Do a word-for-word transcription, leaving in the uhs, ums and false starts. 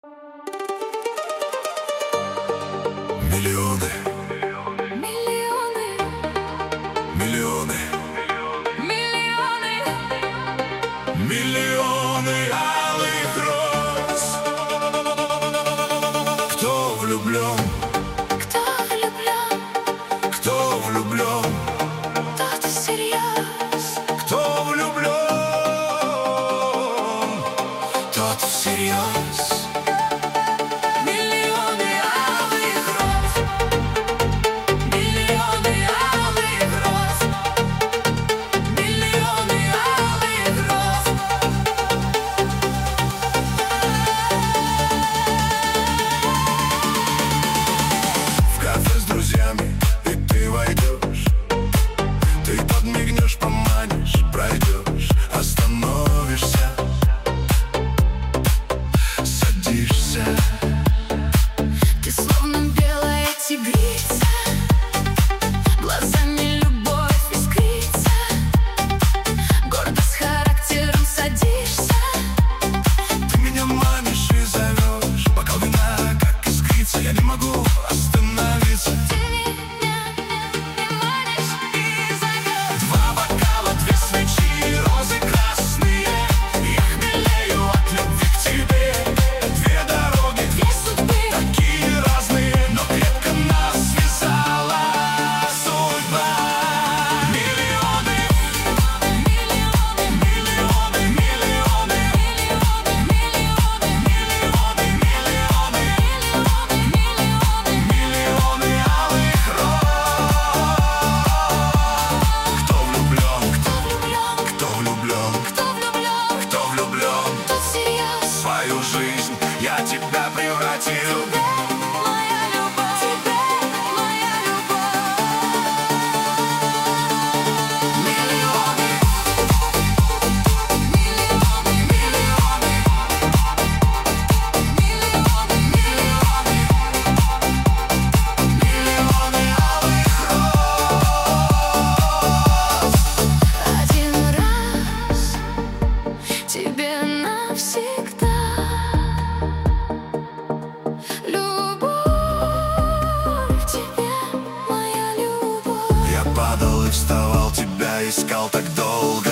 Миллионы, Миллионы, миллионы, миллионы, миллионы алых роз. Кто влюблен, кто влюблен, кто влюблен, тот всерьез. кто влюблен, тот всерьез. Миллионы алых роз, миллионы алых роз, миллионы алых роз. В кафе с друзьями, и ты войдешь, ты подмигнешь, поманишь, пройдешь, остановишься, садишься. Ты словно белая тигрица, глазами любовь искрится, гордо с характером садишься. Ты меня манишь и зовешь, бокал вина, как искрится, я не могу остановиться. Ты меня не манишь и зовешь. Два бокала, две свечи, розы красные, я хмелею от любви к тебе. Две дороги, Две судьбы, такие разные, но крепко нас связала судьба. Миллионы, миллионы, миллионы, миллионы, миллионы, миллионы, миллионы, миллионы, миллионы алых роз. Кто влюблен, кто влюблен, кто влюблен, кто влюблен, кто влюблен, тот всерьез. в свою жизнь я тебя превратил. Моя любовь, тебе моя любовь. Миллионы, миллионы, миллионы, миллионы, миллионы, Миллионы алых роз. один раз тебе навсегда. Любовь, тебе моя любовь. Я падал и вставал, тебя искал так долго.